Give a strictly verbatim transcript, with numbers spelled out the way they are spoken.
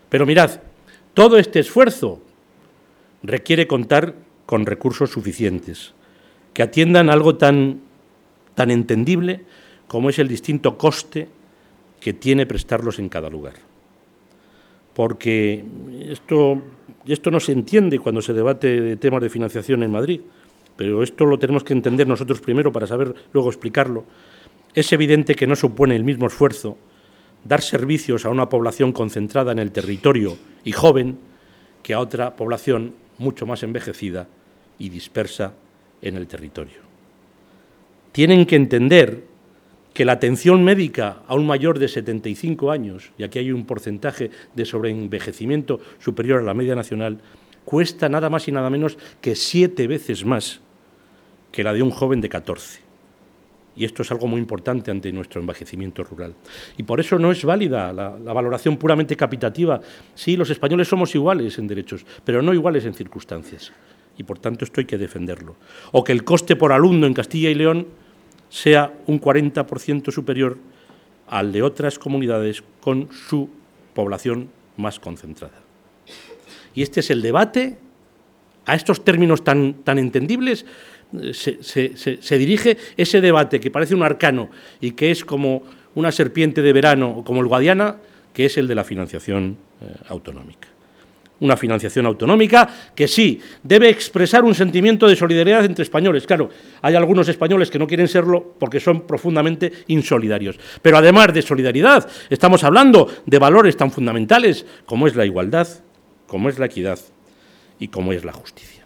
Pero mirad, todo este esfuerzo requiere contar con recursos suficientes, que atiendan algo tan, tan entendible como es el distinto coste que tiene prestarlos en cada lugar. Porque esto, esto no se entiende cuando se debate de temas de financiación en Madrid, pero esto lo tenemos que entender nosotros primero para saber luego explicarlo. Es evidente que no supone el mismo esfuerzo dar servicios a una población concentrada en el territorio y joven que a otra población mucho más envejecida y dispersa en el territorio. Tienen que entender que la atención médica a un mayor de setenta y cinco años, y aquí hay un porcentaje de sobreenvejecimiento superior a la media nacional, cuesta nada más y nada menos que siete veces más que la de un joven de catorce. Y esto es algo muy importante ante nuestro envejecimiento rural. Y por eso no es válida la, la valoración puramente capitativa. Sí, los españoles somos iguales en derechos, pero no iguales en circunstancias. Y por tanto esto hay que defenderlo. O que el coste por alumno en Castilla y León sea un cuarenta por ciento superior al de otras comunidades con su población más concentrada. Y este es el debate, a estos términos tan, tan entendibles, se, se, se, se dirige ese debate que parece un arcano y que es como una serpiente de verano o como el Guadiana, que es el de la financiación eh, autonómica. Una financiación autonómica que sí, debe expresar un sentimiento de solidaridad entre españoles. Claro, hay algunos españoles que no quieren serlo porque son profundamente insolidarios. Pero además de solidaridad, estamos hablando de valores tan fundamentales como es la igualdad, como es la equidad y como es la justicia.